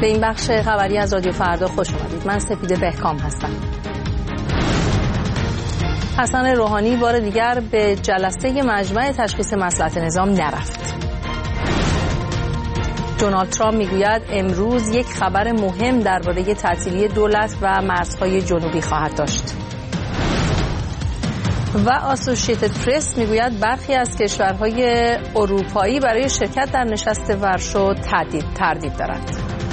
به این بخش خبری از رادیو فردا خوش اومدید. من سپیده بهکام هستم. حسن روحانی بار دیگر به جلسه مجمع تشخیص مصلحت نظام نرفت. دونالد ترامپ میگوید امروز یک خبر مهم درباره تعطیلی دولت و مرزهای جنوبی خواهد داشت. و آسوشیتد پرس میگوید برخی از کشورهای اروپایی برای شرکت در نشست ورشو تردید دارند.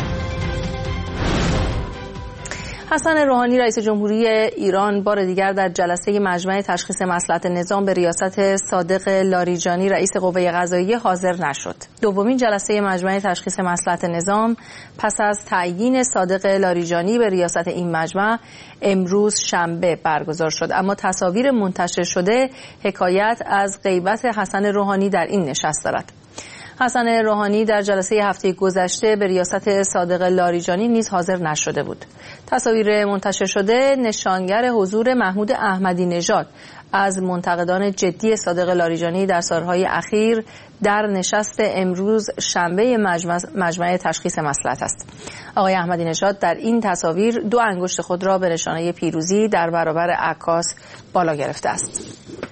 حسن روحانی رئیس جمهوری ایران بار دیگر در جلسه مجمع تشخیص مصلحت نظام به ریاست صادق لاریجانی رئیس قوه قضاییه حاضر نشد. دومین جلسه مجمع تشخیص مصلحت نظام پس از تعیین صادق لاریجانی به ریاست این مجمع امروز شنبه برگزار شد، اما تصاویر منتشر شده حکایت از غیبت حسن روحانی در این نشست دارد. حسن روحانی در جلسه هفته گذشته به ریاست صادق لاریجانی نیز حاضر نشده بود. تصاویر منتشر شده نشانگر حضور محمود احمدی نژاد از منتقدان جدی صادق لاریجانی در سالهای اخیر در نشست امروز شنبه مجمع تشخیص مصلحت است. آقای احمدی نژاد در این تصاویر دو انگشت خود را به نشانه پیروزی در برابر عکاس بالا گرفته است.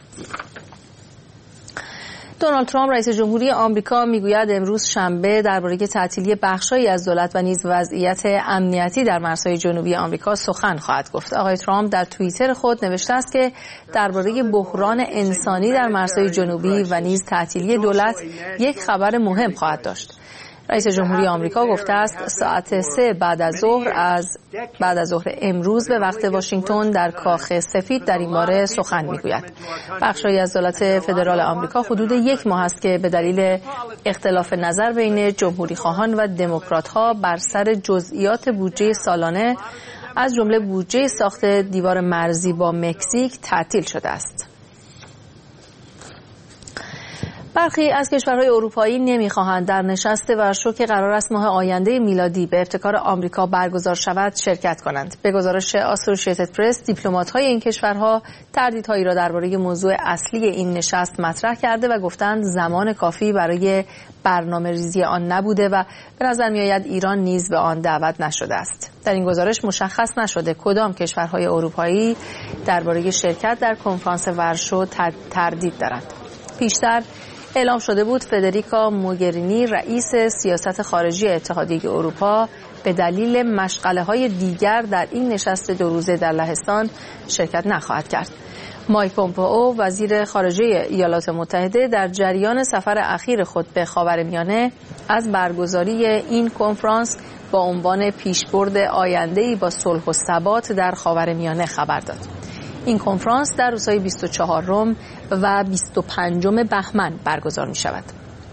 دونالد ترامپ رئیس جمهوری آمریکا میگوید امروز شنبه درباره تعطیلی بخش‌هایی از دولت و نیز وضعیت امنیتی در مرزهای جنوبی آمریکا سخن خواهد گفت. آقای ترامپ در توییتر خود نوشته است که درباره بحران انسانی در مرزهای جنوبی و نیز تعطیلی دولت یک خبر مهم خواهد داشت. رئیس جمهوری آمریکا گفته است ساعت 3 بعد از ظهر امروز به وقت واشنگتن در کاخ سفید در این باره سخن میگوید. بخشی از دولت فدرال آمریکا حدود یک ماه است که به دلیل اختلاف نظر بین جمهوری خواهان و دموکرات ها بر سر جزئیات بودجه سالانه از جمله بودجه ساخت دیوار مرزی با مکزیک تعطیل شده است. برخی از کشورهای اروپایی نمی‌خواهند در نشست ورشو که قرار است ماه آینده میلادی به ابتکار آمریکا برگزار شود شرکت کنند. به گزارش آسوشیتد پرس، دیپلمات‌های این کشورها تردیدهایی را درباره موضوع اصلی این نشست مطرح کرده و گفتند زمان کافی برای برنامه‌ریزی آن نبوده و به نظر می‌آید ایران نیز به آن دعوت نشده است. در این گزارش مشخص نشده کدام کشورهای اروپایی درباره شرکت در کنفرانس ورشو تردید دارند. پیشتر اعلام شده بود فدریکا موگرینی رئیس سیاست خارجی اتحادیه اروپا به دلیل مشغله‌های دیگر در این نشست 2 روزه در لهستان شرکت نخواهد کرد. مایک پومپئو وزیر خارجه ایالات متحده در جریان سفر اخیر خود به خاورمیانه از برگزاری این کنفرانس با عنوان پیشبرد آینده‌ای با صلح و ثبات در خاورمیانه خبر داد. این کنفرانس در روزهای 24 و 25 بهمن برگزار می شود.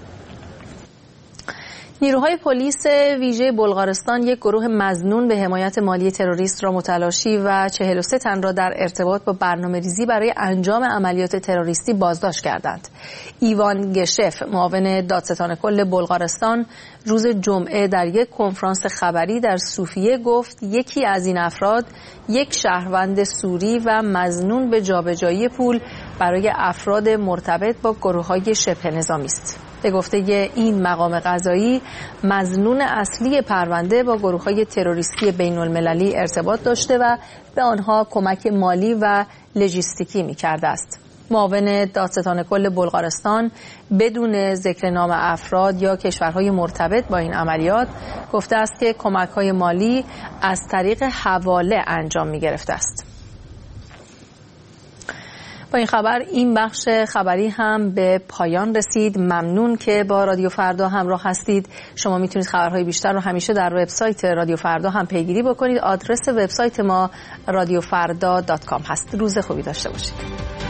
نیروهای پلیس ویژه بلغارستان یک گروه مظنون به حمایت مالی تروریست را متلاشی و 43 تن را در ارتباط با برنامه‌ریزی برای انجام عملیات تروریستی بازداشت کردند. ایوان گشف، معاون دادستان کل بلغارستان، روز جمعه در یک کنفرانس خبری در صوفیه گفت یکی از این افراد یک شهروند سوری و مظنون به جابجایی پول برای افراد مرتبط با گروه‌های شبه نظامی است. به گفته این مقام قضایی مظنون اصلی پرونده با گروه‌های تروریستی بین‌المللی ارتباط داشته و به آنها کمک مالی و لوجستیکی می‌کرده است. معاون دادستان کل بلغارستان بدون ذکر نام افراد یا کشورهای مرتبط با این عملیات گفته است که کمک‌های مالی از طریق حواله انجام می‌گرفته است. با این خبر این بخش خبری هم به پایان رسید. ممنون که با رادیو فردا همراه هستید. شما میتونید خبرهای بیشتر رو همیشه در وبسایت رادیو فردا هم پیگیری بکنید. آدرس وبسایت ما radioffarda.com هست. روز خوبی داشته باشید.